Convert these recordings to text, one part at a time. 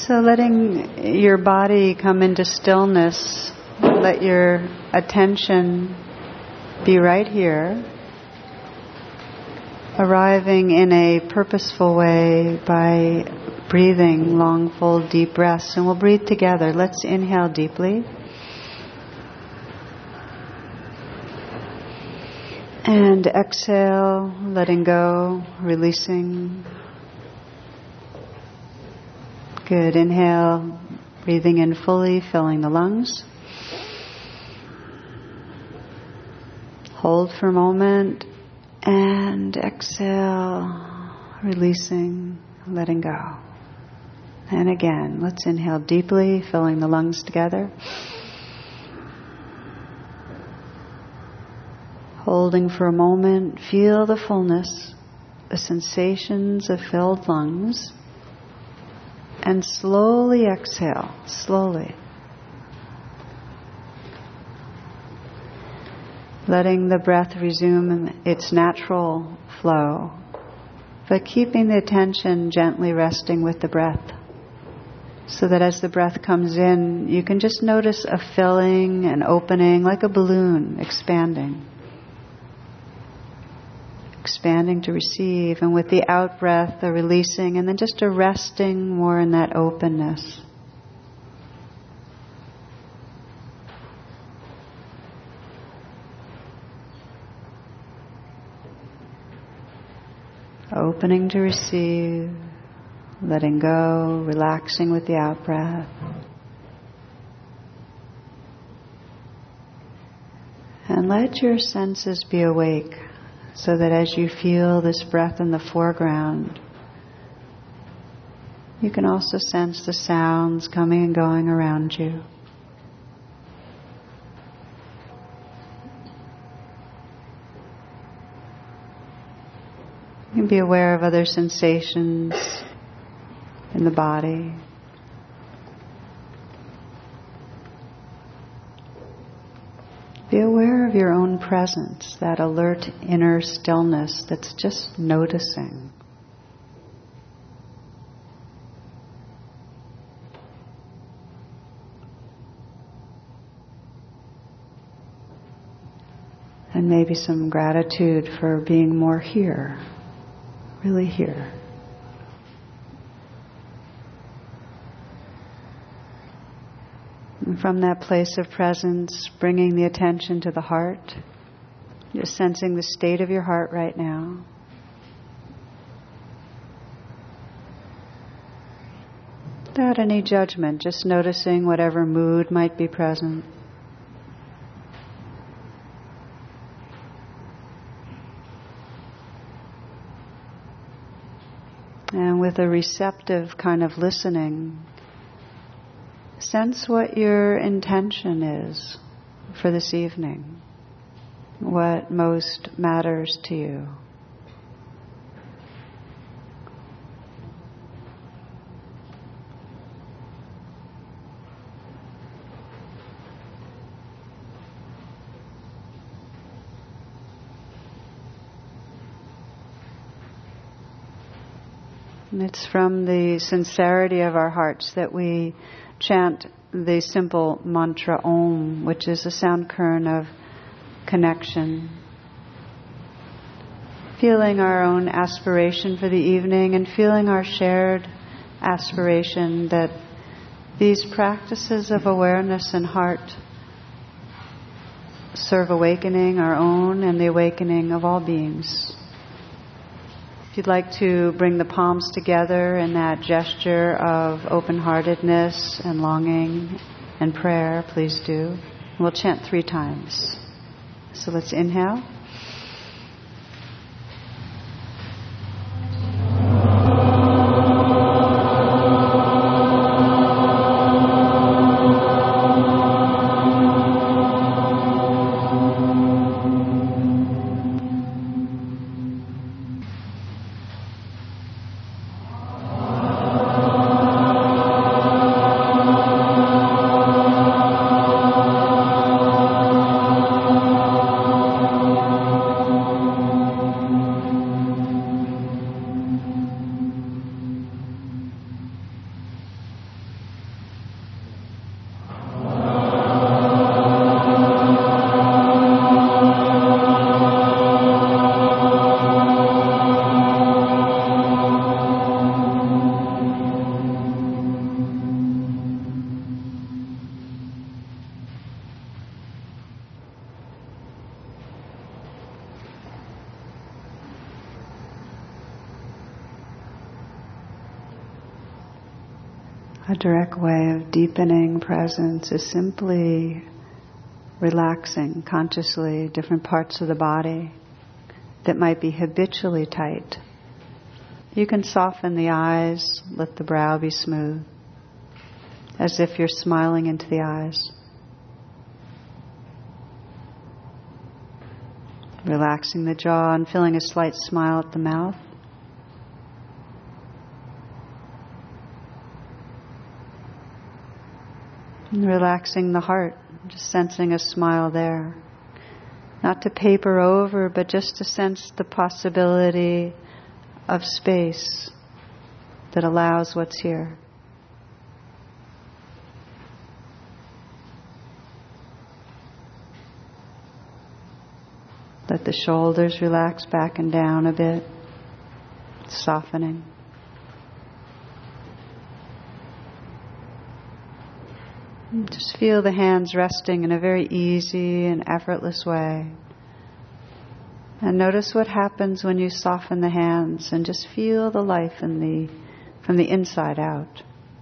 So letting your body come into stillness, let your attention be right here, arriving in a purposeful way by breathing long, full, deep breaths. And we'll breathe together. Let's inhale deeply. And exhale, letting go, releasing. Good. Inhale, breathing in fully, filling the lungs. Hold for a moment and exhale, releasing, letting go. And again, let's inhale deeply, filling the lungs together. Holding for a moment, feel the fullness, the sensations of filled lungs. And slowly exhale, slowly. Letting the breath resume its natural flow, but keeping the attention gently resting with the breath. So that as the breath comes in, you can just notice a filling and opening like a balloon expanding. Expanding to receive, and with the out breath, a releasing, and then just a resting more in that openness. Opening to receive, letting go, relaxing with the out breath. And let your senses be awake, so that as you feel this breath in the foreground, you can also sense the sounds coming and going around you. You can be aware of other sensations in the body. Be aware of your own presence, that alert inner stillness that's just noticing. And maybe some gratitude for being more here, really here. And from that place of presence, bringing the attention to the heart, just sensing the state of your heart right now. Without any judgment, just noticing whatever mood might be present. And with a receptive kind of listening, sense what your intention is for this evening, what most matters to you. And it's from the sincerity of our hearts that we chant the simple mantra Om, which is a sound kern of connection. Feeling our own aspiration for the evening and feeling our shared aspiration that these practices of awareness and heart serve awakening our own and the awakening of all beings. If you'd like to bring the palms together in that gesture of open-heartedness and longing and prayer, please do. We'll chant 3 times. So let's inhale. A direct way of deepening presence is simply relaxing consciously different parts of the body that might be habitually tight. You can soften the eyes, let the brow be smooth, as if you're smiling into the eyes. Relaxing the jaw and feeling a slight smile at the mouth. And relaxing the heart, just sensing a smile there. Not to paper over, but just to sense the possibility of space that allows what's here. Let the shoulders relax back and down a bit, softening. And just feel the hands resting in a very easy and effortless way. And notice what happens when you soften the hands and just feel the life from the inside out.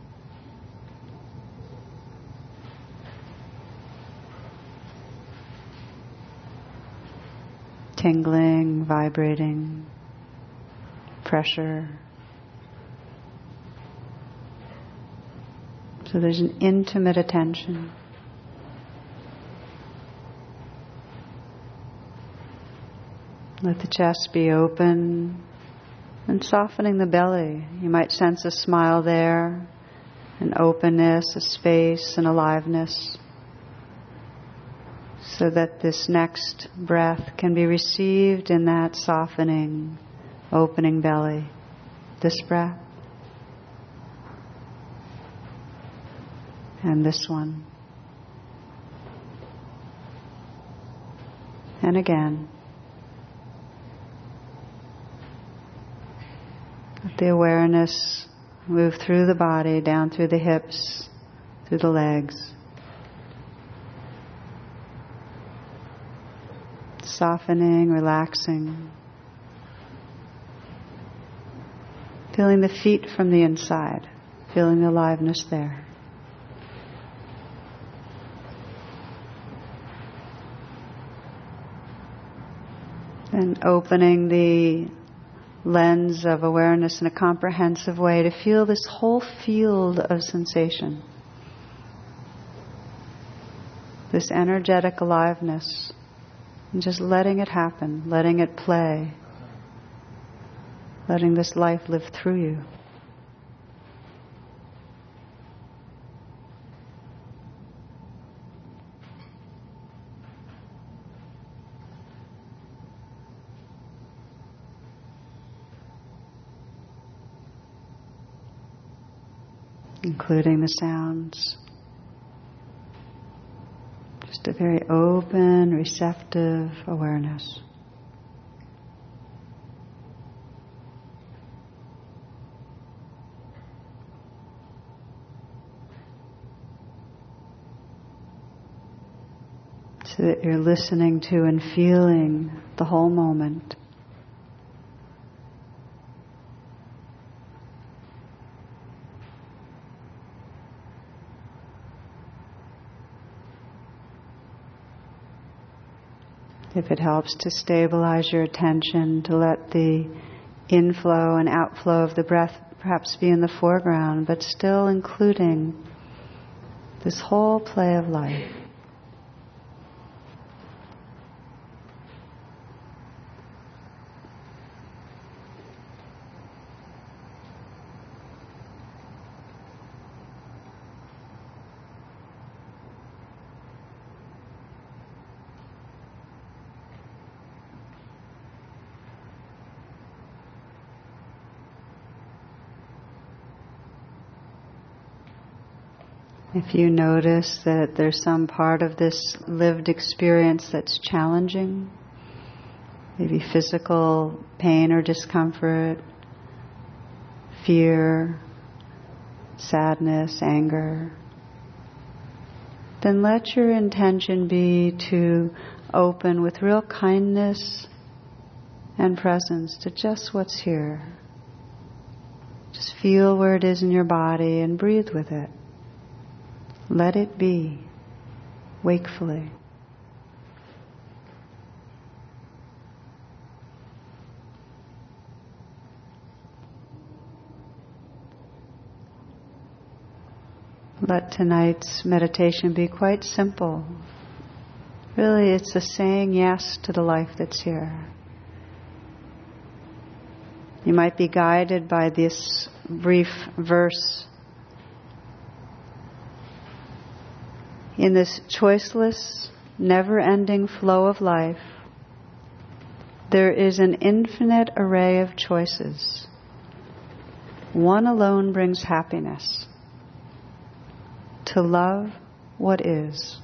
Tingling, vibrating, pressure. So there's an intimate attention. Let the chest be open and softening the belly. You might sense a smile there, an openness, a space, an aliveness, so that this next breath can be received in that softening, opening belly. This breath. And this one. And again. Let the awareness move through the body, down through the hips, through the legs. Softening, relaxing. Feeling the feet from the inside, feeling the aliveness there. And opening the lens of awareness in a comprehensive way to feel this whole field of sensation. This energetic aliveness. And just letting it happen, letting it play. Letting this life live through you. Including the sounds. Just a very open, receptive awareness. So that you're listening to and feeling the whole moment. If it helps to stabilize your attention, to let the inflow and outflow of the breath perhaps be in the foreground, but still including this whole play of life. If you notice that there's some part of this lived experience that's challenging, maybe physical pain or discomfort, fear, sadness, anger, then let your intention be to open with real kindness and presence to just what's here. Just Feel where it is in your body and breathe with it. Let it be, wakefully. Let tonight's meditation be quite simple. Really, it's a saying yes to the life that's here. You might be guided by this brief verse. In this choiceless, never-ending flow of life, there is an infinite array of choices. One alone brings happiness. To love what is.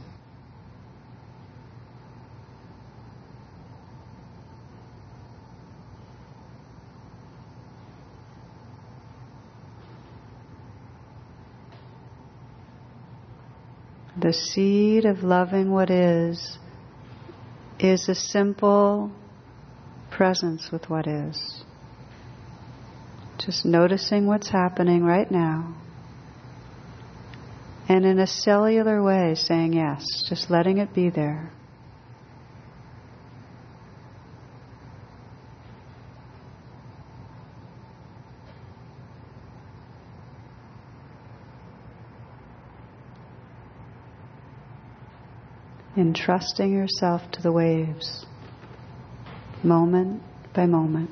The seed of loving what is a simple presence with what is. Just noticing what's happening right now. And in a cellular way saying yes, just letting it be there. Entrusting yourself to the waves, moment by moment.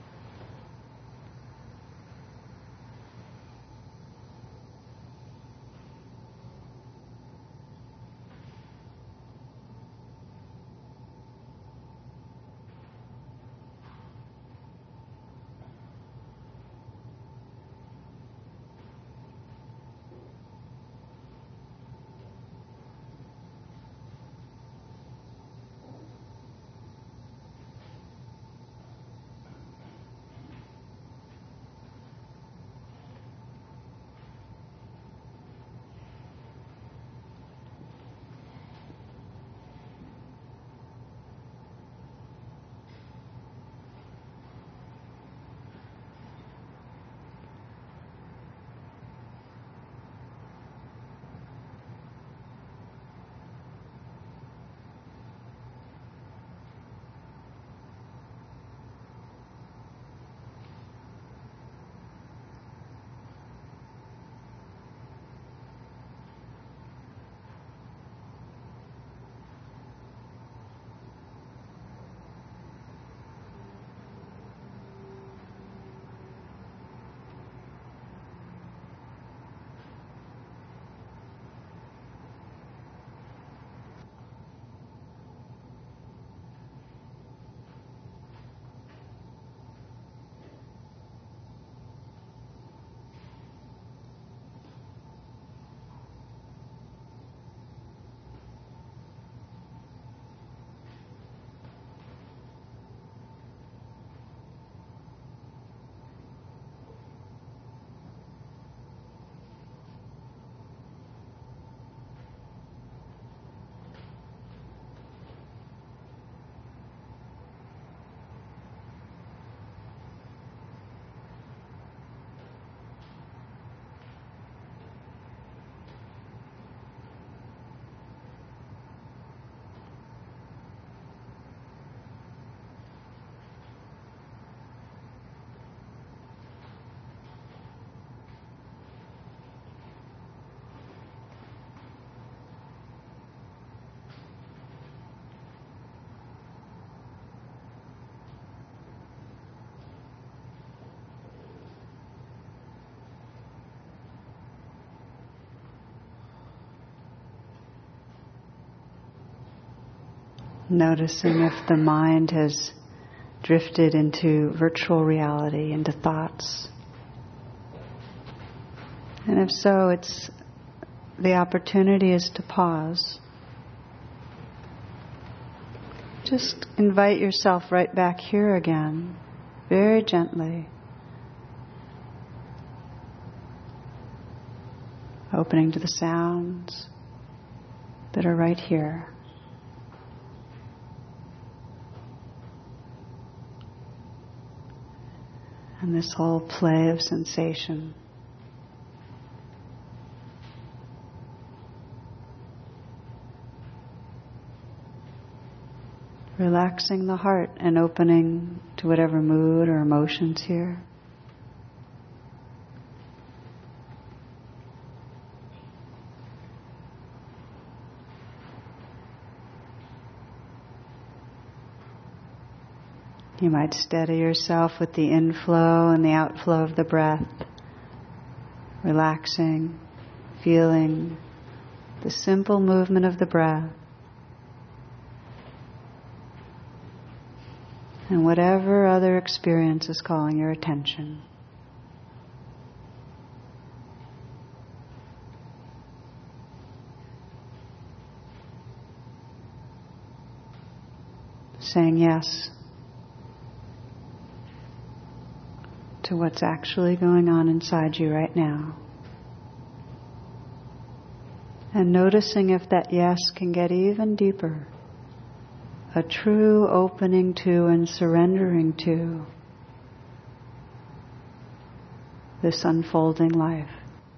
Noticing if the mind has drifted into virtual reality, into thoughts. And if so, the opportunity is to pause. Just invite yourself right back here again, very gently. Opening to the sounds that are right here. and this whole play of sensation. Relaxing the heart and opening to whatever mood or emotions here. You might steady yourself with the inflow and the outflow of the breath, relaxing, feeling the simple movement of the breath. And whatever other experience is calling your attention. Saying yes to what's actually going on inside you right now. And noticing if that yes can get even deeper. A true opening to and surrendering to this unfolding life.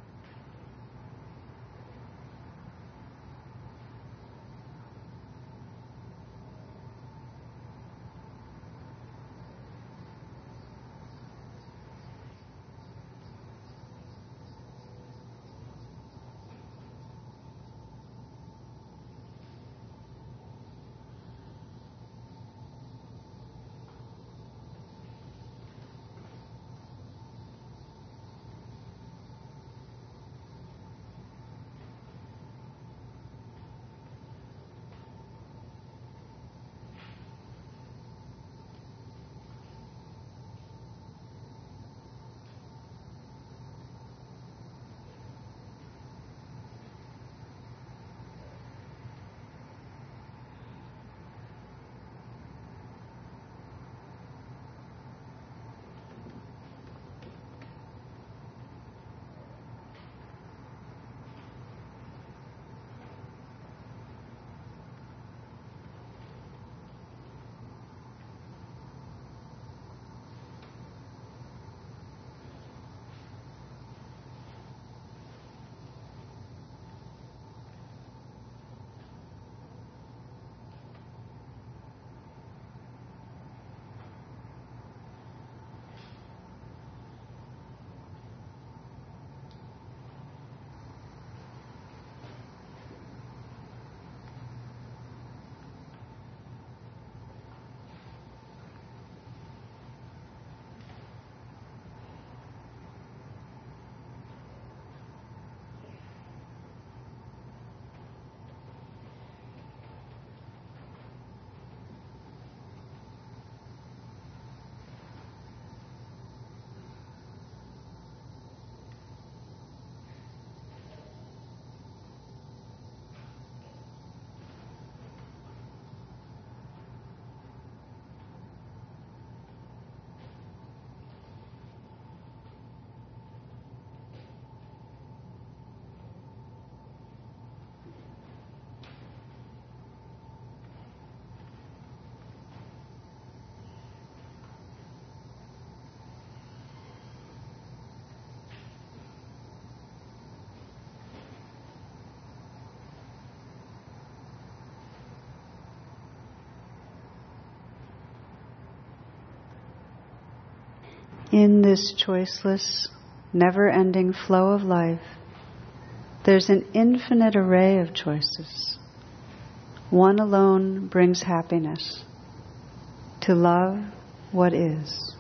In this choiceless, never-ending flow of life, there's an infinite array of choices. One alone brings happiness: to love what is.